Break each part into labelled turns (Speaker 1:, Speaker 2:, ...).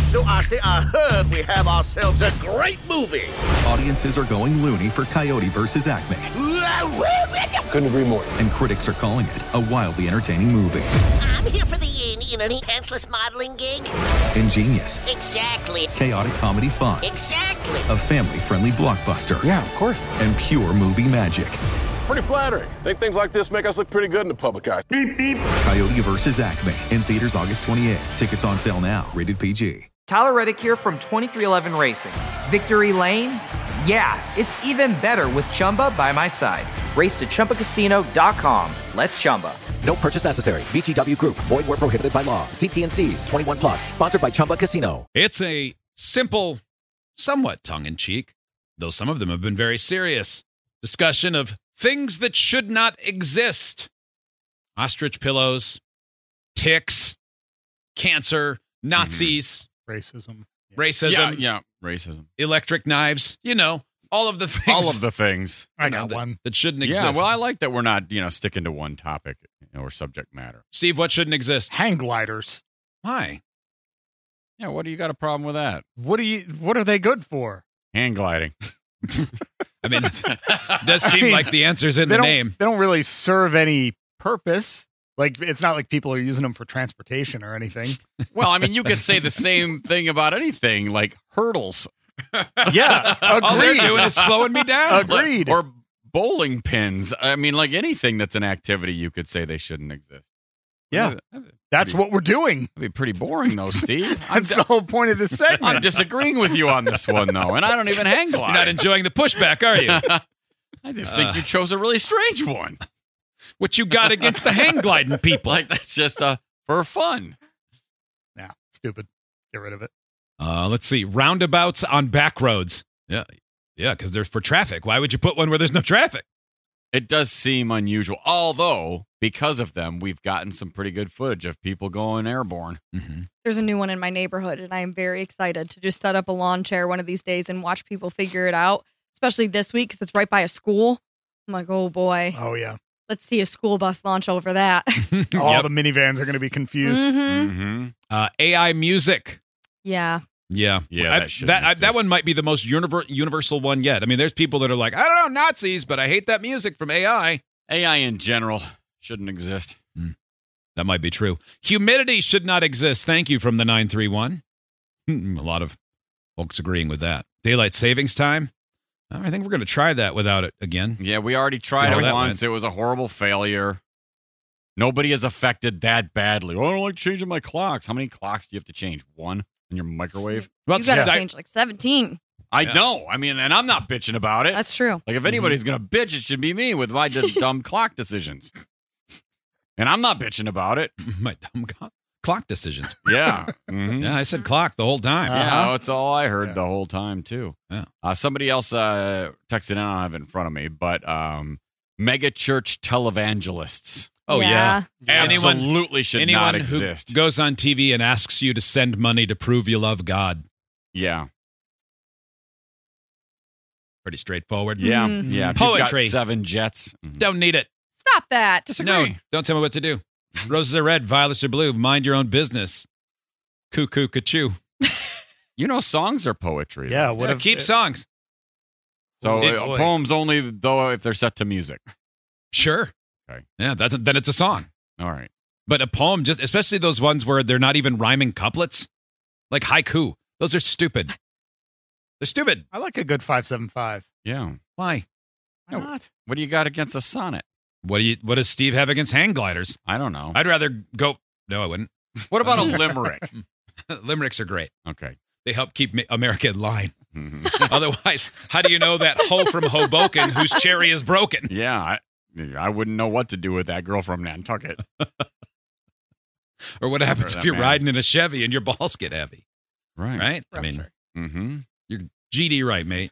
Speaker 1: So I heard we have ourselves a great movie.
Speaker 2: Audiences are going loony for Coyote vs. Acme.
Speaker 3: Couldn't agree more.
Speaker 2: And critics are calling it a wildly entertaining movie.
Speaker 4: I'm here for the pantsless modeling gig.
Speaker 2: Ingenious.
Speaker 4: Exactly.
Speaker 2: Chaotic comedy fun.
Speaker 4: Exactly.
Speaker 2: A family-friendly blockbuster.
Speaker 3: Yeah, of course.
Speaker 2: And pure movie magic.
Speaker 3: Pretty flattering. Think things like this make us look pretty good in the public eye. Beep, beep.
Speaker 2: Coyote vs. Acme. In theaters August 28th. Tickets on sale now. Rated PG.
Speaker 5: Tyler Reddick here from 2311 Racing. Victory Lane? Yeah, it's even better with Chumba by my side. Race to ChumbaCasino.com. Let's Chumba.
Speaker 6: No purchase necessary. VGW Group. Void where prohibited by law. See T&Cs. 21 plus. Sponsored by Chumba Casino.
Speaker 7: It's a simple, somewhat tongue-in-cheek, though some of them have been very serious, discussion of things that should not exist. Ostrich pillows, ticks, cancer, Nazis,
Speaker 8: racism,
Speaker 7: racism, electric knives, all of the things.
Speaker 9: All of the things.
Speaker 8: I got one.
Speaker 7: That shouldn't exist.
Speaker 9: Yeah, well, I like that we're not, sticking to one topic or subject matter.
Speaker 7: Steve, what shouldn't exist?
Speaker 8: Hang gliders.
Speaker 7: Why?
Speaker 9: Yeah, what do you got a problem with that?
Speaker 8: What are they good for?
Speaker 9: Hang gliding.
Speaker 7: I mean, it does seem like the answer's in the name.
Speaker 8: They don't really serve any purpose. Like, it's not like people are using them for transportation or anything.
Speaker 9: Well, I mean, you could say the same thing about anything, like hurdles.
Speaker 8: Yeah, agreed.
Speaker 7: All they're doing is slowing me down.
Speaker 8: Agreed.
Speaker 9: Or bowling pins. I mean, like anything that's an activity, you could say they shouldn't exist.
Speaker 8: Yeah, that's what we're doing.
Speaker 9: That'd be pretty boring, though, Steve.
Speaker 8: That's the whole point of this segment.
Speaker 9: I'm disagreeing with you on this one, though, and I don't even hang glide.
Speaker 7: You're not enjoying the pushback, are you?
Speaker 9: I just think you chose a really strange one.
Speaker 7: What you got against the hang gliding people?
Speaker 9: Like, that's just for fun.
Speaker 8: Yeah, stupid. Get rid of it.
Speaker 7: Let's see. Roundabouts on back roads. Yeah, because they're for traffic. Why would you put one where there's no traffic?
Speaker 9: It does seem unusual, although because of them, we've gotten some pretty good footage of people going airborne.
Speaker 7: Mm-hmm.
Speaker 10: There's a new one in my neighborhood, and I am very excited to just set up a lawn chair one of these days and watch people figure it out, especially this week because it's right by a school. I'm like, oh, boy.
Speaker 8: Oh, yeah.
Speaker 10: Let's see a school bus launch over that.
Speaker 8: All the minivans are going to be confused.
Speaker 10: Mm-hmm.
Speaker 7: AI music.
Speaker 10: Yeah.
Speaker 7: Yeah.
Speaker 9: That
Speaker 7: that one might be the most universal one yet. I mean, there's people that are like, I don't know, Nazis, but I hate that music from AI.
Speaker 9: AI in general shouldn't exist.
Speaker 7: That might be true. Humidity should not exist. Thank you from the 931. A lot of folks agreeing with that. Daylight savings time. I think we're going to try that without it again.
Speaker 9: Yeah, we already tried it once. It was a horrible failure. Nobody is affected that badly. Oh, I don't like changing my clocks. How many clocks do you have to change? One in your microwave?
Speaker 10: You got to change like 17.
Speaker 9: I know. I mean, and I'm not bitching about it.
Speaker 10: That's true.
Speaker 9: Like, if anybody's going to bitch, it should be me with my dumb clock decisions. And I'm not bitching about it.
Speaker 7: My dumb clock decisions.
Speaker 9: Yeah. Mm-hmm.
Speaker 7: Yeah, I said clock the whole time.
Speaker 9: Yeah, that's all I heard the whole time, too.
Speaker 7: Yeah.
Speaker 9: Somebody else texted in, I don't have it in front of me, but mega church televangelists.
Speaker 7: Oh, yeah.
Speaker 9: Absolutely should not exist.
Speaker 7: Who goes on TV and asks you to send money to prove you love God.
Speaker 9: Yeah.
Speaker 7: Pretty straightforward.
Speaker 9: Yeah. Yeah.
Speaker 7: Poetry.
Speaker 9: You've got 7 jets.
Speaker 7: Don't need it.
Speaker 10: Stop that.
Speaker 9: Disagree.
Speaker 7: No, don't tell me what to do. Roses are red, violets are blue. Mind your own business. Cuckoo, ka-choo.
Speaker 9: Songs are poetry.
Speaker 8: Yeah.
Speaker 7: Keep songs.
Speaker 9: So poems only, though, if they're set to music.
Speaker 7: Sure.
Speaker 9: Okay.
Speaker 7: Yeah, then it's a song.
Speaker 9: All right.
Speaker 7: But a poem, just especially those ones where they're not even rhyming couplets, like haiku. Those are stupid. They're stupid.
Speaker 8: I like a good 575.
Speaker 9: Yeah.
Speaker 7: Why?
Speaker 8: Why not?
Speaker 9: What do you got against a sonnet?
Speaker 7: What does Steve have against hang gliders?
Speaker 9: I don't know.
Speaker 7: I'd rather go. No, I wouldn't.
Speaker 9: What about a limerick?
Speaker 7: Limericks are great.
Speaker 9: Okay.
Speaker 7: They help keep America in line. Mm-hmm. Otherwise, how do you know that hoe from Hoboken whose cherry is broken?
Speaker 9: Yeah, I wouldn't know what to do with that girl from Nantucket.
Speaker 7: Or what happens if you're riding in a Chevy and your balls get heavy?
Speaker 9: Right.
Speaker 7: Right? I mean, you're GD right, mate.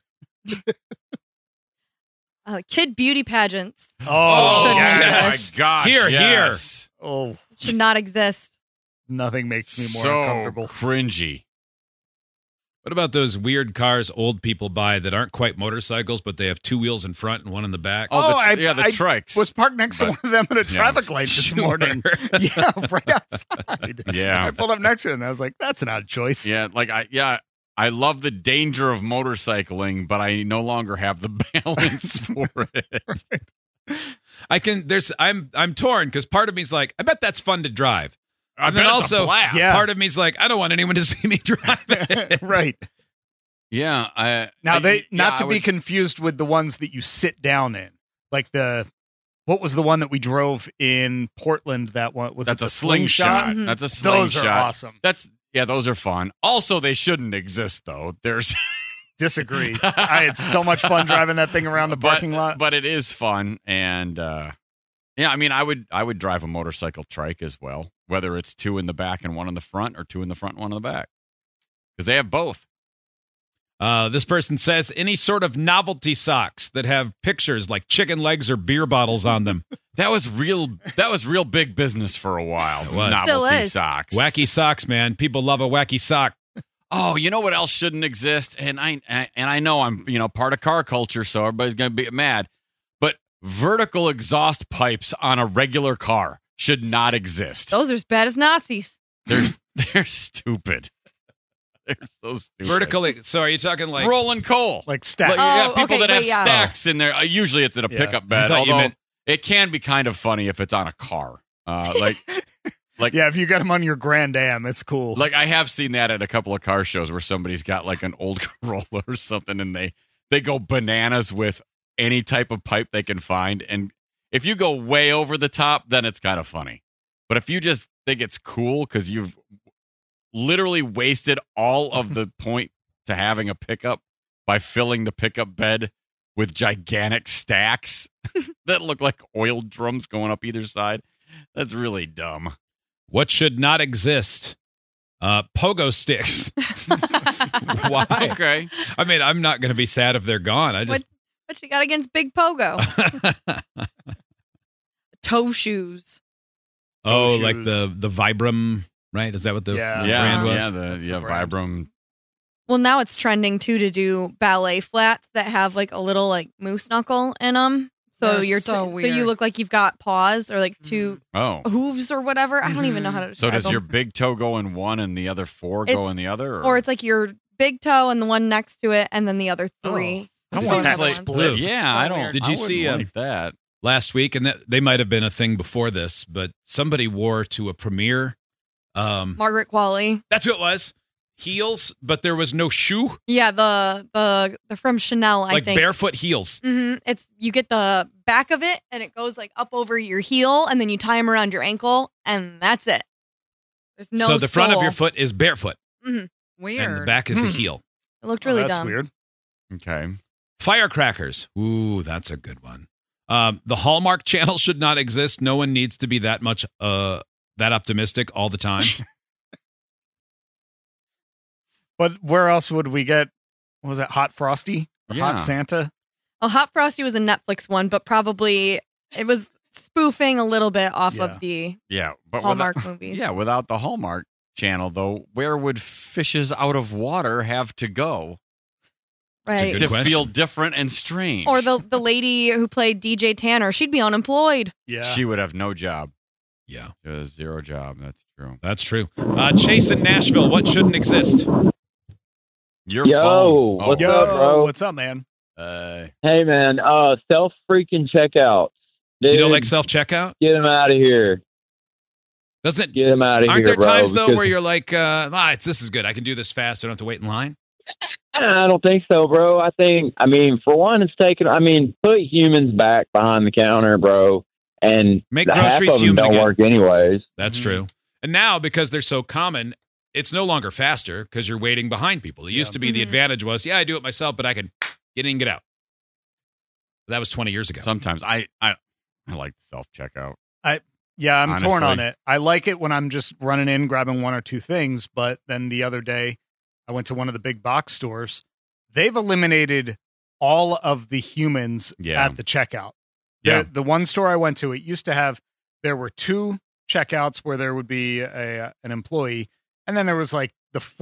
Speaker 10: Kid beauty pageants.
Speaker 8: Oh,
Speaker 10: yes.
Speaker 9: My gosh.
Speaker 7: Here.
Speaker 8: Oh,
Speaker 10: should not exist.
Speaker 8: Nothing makes me more
Speaker 9: so
Speaker 8: uncomfortable.
Speaker 9: Cringy.
Speaker 7: What about those weird cars old people buy that aren't quite motorcycles, but they have two wheels in front and one in the back?
Speaker 9: The trikes.
Speaker 8: Was parked next to one of them at a traffic light this morning. Yeah, right outside.
Speaker 9: Yeah.
Speaker 8: I pulled up next to it and I was like, that's an odd choice.
Speaker 9: Yeah, I love the danger of motorcycling, but I no longer have the balance for it.
Speaker 7: Right. I'm torn because part of me's like, I bet that's fun to drive.
Speaker 9: I
Speaker 7: And then
Speaker 9: bet it's a
Speaker 7: also,
Speaker 9: blast.
Speaker 7: part of me's like, I don't want anyone to see me drive it.
Speaker 8: Right.
Speaker 9: Yeah.
Speaker 8: Not to be confused with the ones that you sit down in. Like what was the one that we drove in Portland? That one
Speaker 9: that's a slingshot.
Speaker 10: Mm-hmm.
Speaker 9: That's a slingshot.
Speaker 8: Those are awesome.
Speaker 9: Those are fun. Also, they shouldn't exist though. There's
Speaker 8: disagree. I had so much fun driving that thing around the parking lot.
Speaker 9: But it is fun, and I mean, I would drive a motorcycle trike as well, whether it's two in the back and one in the front, or two in the front and one in the back, because they have both.
Speaker 7: This person says any sort of novelty socks that have pictures like chicken legs or beer bottles on them.
Speaker 9: That was real big business for a while.
Speaker 7: It was.
Speaker 9: Novelty socks.
Speaker 7: Wacky socks, man. People love a wacky sock.
Speaker 9: Oh, you know what else shouldn't exist? And I know I'm part of car culture, so everybody's gonna be mad. But vertical exhaust pipes on a regular car should not exist.
Speaker 10: Those are as bad as Nazis.
Speaker 9: They're stupid. They're so stupid.
Speaker 7: Vertical. So are you talking like
Speaker 9: rolling coal,
Speaker 8: like stacks?
Speaker 9: People that have stacks in there. Usually it's in a pickup bed. Although it can be kind of funny if it's on a car. Like
Speaker 8: if you got them on your Grand Am, it's cool.
Speaker 9: Like I have seen that at a couple of car shows where somebody's got like an old Corolla or something, and they go bananas with any type of pipe they can find. And if you go way over the top, then it's kind of funny. But if you just think it's cool because you've literally wasted all of the point to having a pickup by filling the pickup bed with gigantic stacks that look like oil drums going up either side, that's really dumb.
Speaker 7: What should not exist? Pogo sticks. Why?
Speaker 9: Okay.
Speaker 7: I mean, I'm not going to be sad if they're gone.
Speaker 10: What you got against Big Pogo? Toe shoes.
Speaker 7: Oh, like the Vibram, right? Is that what the brand was?
Speaker 9: Yeah, Vibram.
Speaker 10: Well, now it's trending too to do ballet flats that have like a little like moose knuckle in them. So
Speaker 11: They're
Speaker 10: so
Speaker 11: weird.
Speaker 10: you look like you've got paws or like two hooves or whatever. I don't even know how to
Speaker 9: So
Speaker 10: describe
Speaker 9: does your
Speaker 10: them.
Speaker 9: big toe go in one and the other four go in the other?
Speaker 10: Or it's like your big toe and the one next to it and then the other three.
Speaker 8: I don't want that
Speaker 10: Like-
Speaker 8: split.
Speaker 9: Yeah, I don't.
Speaker 7: Did you
Speaker 9: I
Speaker 7: see
Speaker 9: wouldn't like that?
Speaker 7: last week? And they might have been a thing before this, but somebody wore to a premiere.
Speaker 10: Margaret Qualley.
Speaker 7: That's who it was. Heels, but there was no shoe.
Speaker 10: Yeah, the from Chanel, I
Speaker 7: like
Speaker 10: think.
Speaker 7: barefoot heels.
Speaker 10: Mm-hmm. It's you get the back of it and it goes like up over your heel and then you tie them around your ankle and that's it. There's no
Speaker 7: So the front of
Speaker 10: sole.
Speaker 7: your foot is barefoot.
Speaker 10: Mm-hmm.
Speaker 11: Weird.
Speaker 7: And the back is a heel.
Speaker 10: It looked really
Speaker 8: that's
Speaker 10: dumb.
Speaker 8: weird.
Speaker 9: Okay.
Speaker 7: Firecrackers. Ooh, that's a good one. The Hallmark Channel should not exist. No one needs to be that much that optimistic all the time.
Speaker 8: But where else would we get? Was it Hot Frosty? Or
Speaker 9: Yeah.
Speaker 8: Hot Santa?
Speaker 10: Well, Hot Frosty was a Netflix one, but probably it was spoofing a little bit off of the
Speaker 9: but
Speaker 10: Hallmark
Speaker 9: without,
Speaker 10: movies.
Speaker 9: Yeah, without the Hallmark Channel, though, where would fishes out of water have to go
Speaker 10: Right.
Speaker 7: Good
Speaker 9: to
Speaker 7: question.
Speaker 9: feel different and strange?
Speaker 10: Or the lady who played DJ Tanner, she'd be unemployed.
Speaker 8: Yeah.
Speaker 9: She would have no job.
Speaker 7: Yeah,
Speaker 9: She has zero job. That's true.
Speaker 7: that's true. Chase in Nashville. What shouldn't exist?
Speaker 9: Your
Speaker 12: Yo,
Speaker 9: phone.
Speaker 12: what's
Speaker 8: Yo,
Speaker 12: up, bro?
Speaker 8: what's up, man?
Speaker 12: Hey, man, self freaking checkouts. Dude,
Speaker 7: You don't like self checkout?
Speaker 12: get him out of here.
Speaker 7: Doesn't
Speaker 12: Get him out of
Speaker 7: Aren't
Speaker 12: here,
Speaker 7: there times
Speaker 12: bro,
Speaker 7: though
Speaker 12: because-
Speaker 7: where you're like, this is good. I can do this fast. I don't have to wait in line.
Speaker 12: I don't think so, bro. I mean, for one, put humans back behind the counter, bro. And
Speaker 7: Make
Speaker 12: half
Speaker 7: groceries
Speaker 12: of them
Speaker 7: human
Speaker 12: don't
Speaker 7: again.
Speaker 12: work anyways.
Speaker 7: That's true. And now, because they're so common, it's no longer faster because you're waiting behind people. It used to be the advantage was, I do it myself, but I can get in and get out. That was 20 years ago.
Speaker 9: Sometimes I like self checkout.
Speaker 8: Yeah, I'm torn on
Speaker 9: Honestly.
Speaker 8: it. I like it when I'm just running in, grabbing one or two things. But then the other day, I went to one of the big box stores. They've eliminated all of the humans at the checkout.
Speaker 9: Yeah.
Speaker 8: The one store I went to, it used to have, there were two checkouts where there would be an employee. And then there was like the four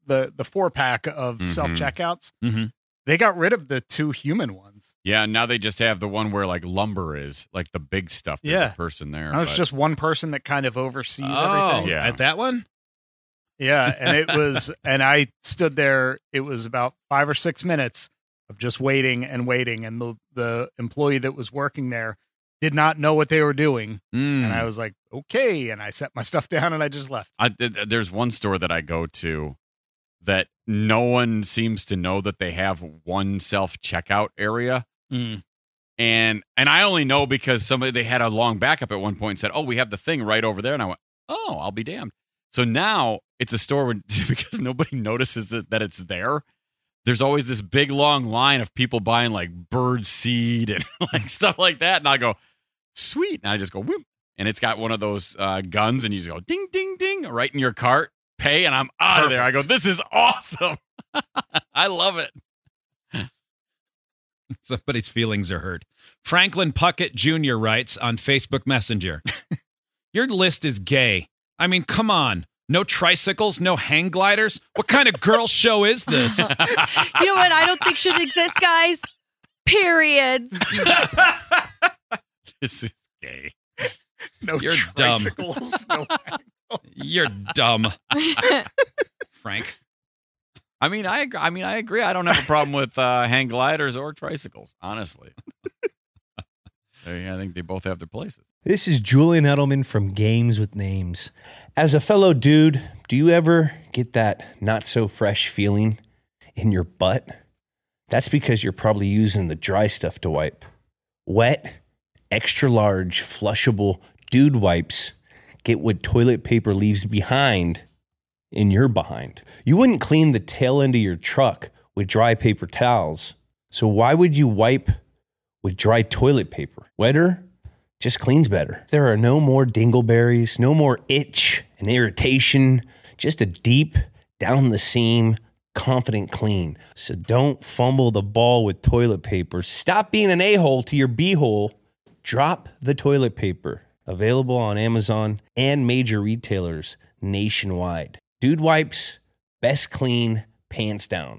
Speaker 8: the 4-pack of self-checkouts.
Speaker 7: Mm-hmm.
Speaker 8: They got rid of the 2 human ones.
Speaker 9: Yeah, now they just have the one where like lumber is, like the big stuff. There's a person there.
Speaker 8: Now it's just one person that kind of oversees everything.
Speaker 9: Yeah.
Speaker 7: At that one?
Speaker 8: Yeah, and it was, and I stood there. It was about 5 or 6 minutes of just waiting and waiting, and the employee that was working there did not know what they were doing, and I was like, okay, and I set my stuff down and I just left.
Speaker 9: There's one store that I go to that no one seems to know that they have one self-checkout area. And I only know because they had a long backup at one point and said, oh, we have the thing right over there. And I went, oh, I'll be damned. So now it's a store where, because nobody notices that it's there, there's always this big long line of people buying like bird seed and like stuff like that. And I go, sweet. And I just go, whoop. And it's got one of those guns, and you just go ding, ding, ding, right in your cart, pay, and I'm out of there. I go, this is awesome. I love it.
Speaker 7: Somebody's feelings are hurt. Franklin Puckett Jr. writes on Facebook Messenger, your list is gay. I mean, come on. No tricycles, no hang gliders. What kind of girl show is this?
Speaker 10: You know what I don't think should exist, guys? Periods.
Speaker 9: This is gay.
Speaker 8: No
Speaker 7: You're
Speaker 8: tricycles. No
Speaker 7: You're dumb. Frank.
Speaker 9: I mean, I agree. I don't have a problem with hang gliders or tricycles, honestly. I think they both have their places.
Speaker 11: This is Julian Edelman from Games with Names. As a fellow dude, do you ever get that not so fresh feeling in your butt? That's because you're probably using the dry stuff to wipe. Wet, extra large, flushable dude wipes get what toilet paper leaves behind in your behind. You wouldn't clean the tail end of your truck with dry paper towels. So why would you wipe with dry toilet paper? Wetter just cleans better. There are no more dingleberries, no more itch and irritation, just a deep, down the seam, confident clean. So don't fumble the ball with toilet paper. Stop being an a-hole to your b-hole. Drop the toilet paper. Available on Amazon and major retailers nationwide. Dude wipes, best clean, pants down.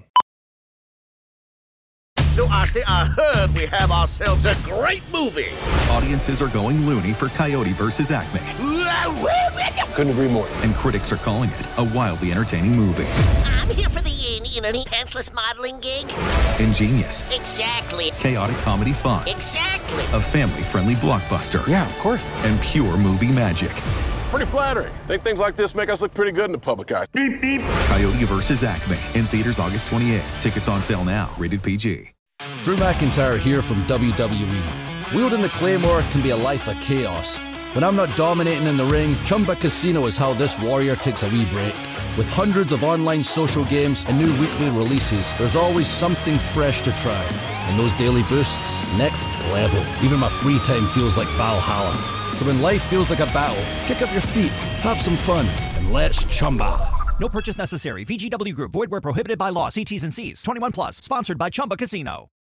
Speaker 1: So I heard we have ourselves a great movie.
Speaker 2: Audiences are going loony for Coyote versus Acme.
Speaker 3: Couldn't agree more.
Speaker 2: And critics are calling it a wildly entertaining movie.
Speaker 4: I'm here for the pantsless modeling gig.
Speaker 2: Ingenious.
Speaker 4: Exactly.
Speaker 2: Chaotic comedy fun.
Speaker 4: Exactly.
Speaker 2: A family-friendly blockbuster.
Speaker 3: Yeah, of course.
Speaker 2: And pure movie magic.
Speaker 3: Pretty flattering. Think things like this make us look pretty good in the public eye. Beep, beep.
Speaker 2: Coyote versus Acme. In theaters August 28th. Tickets on sale now. Rated PG.
Speaker 13: Drew McIntyre here from WWE. Wielding the Claymore can be a life of chaos. When I'm not dominating in the ring, Chumba Casino is how this warrior takes a wee break. With hundreds of online social games and new weekly releases, there's always something fresh to try. And those daily boosts, next level. Even my free time feels like Valhalla. So when life feels like a battle, kick up your feet, have some fun, and let's Chumba.
Speaker 14: No purchase necessary. VGW Group. Void where prohibited by law. See T's and C's. 21 plus. Sponsored by Chumba Casino.